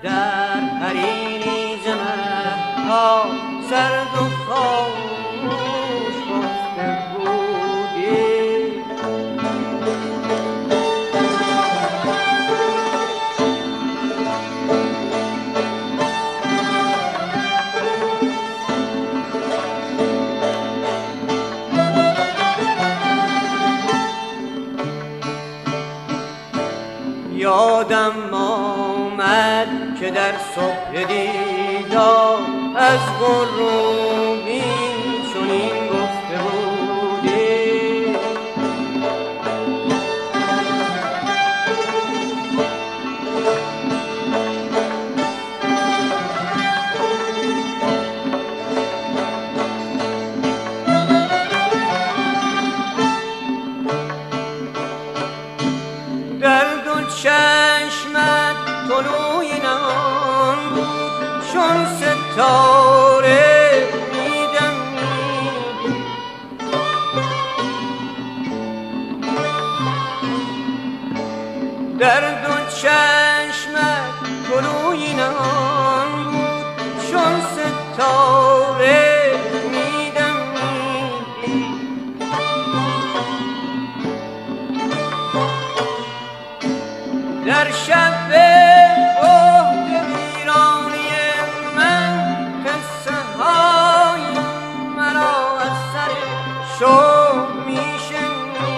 در حریری ز مه‌ها سرد و خاموش گفته بودی. یادم آمد که در صبح دیدار از غروبی چنین گفته بودی. در دو چشمت طلوعی نهان بود چون ستاره می‌دمیدی. در دو چشمت طلوعی نهان بود چون ستاره می‌دمیدی. در شب عهد ویرانی من قصه های مرا از سر شوق میشنیدی.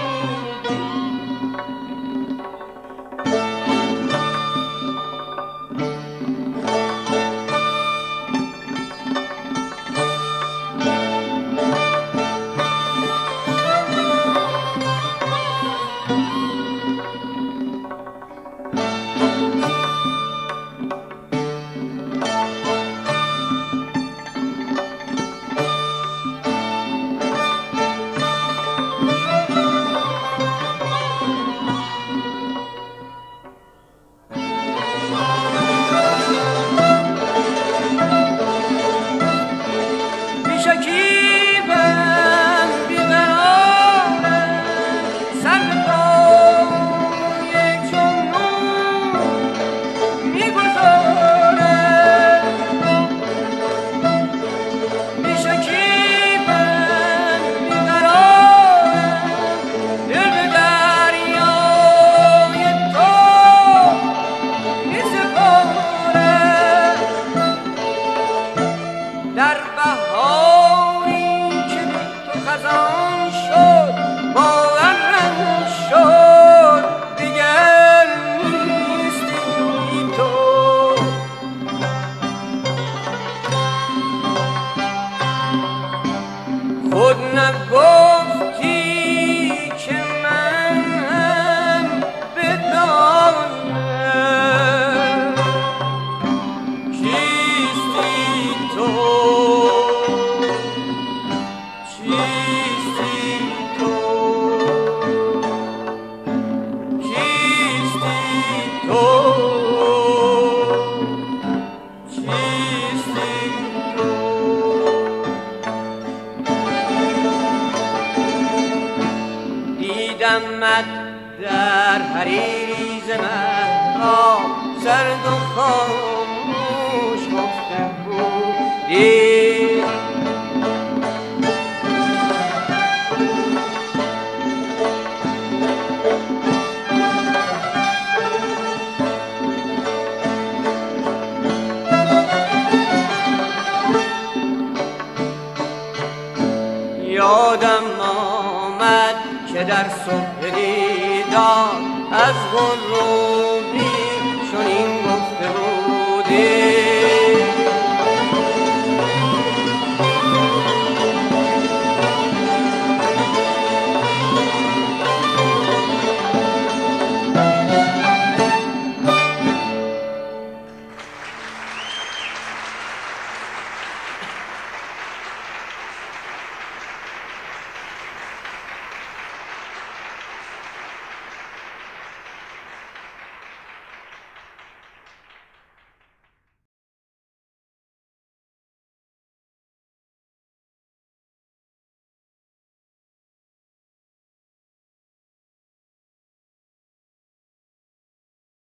در بهاری که تو خزان شد باور رنگ شد دیگر نیستی تو. خود نگفتی که من هم بدانم کیستی تو. دیدمت در حریری ز مه‌ها سرد و خاموش گفته بودی. یادم آمد که در صبح دیدار از غروب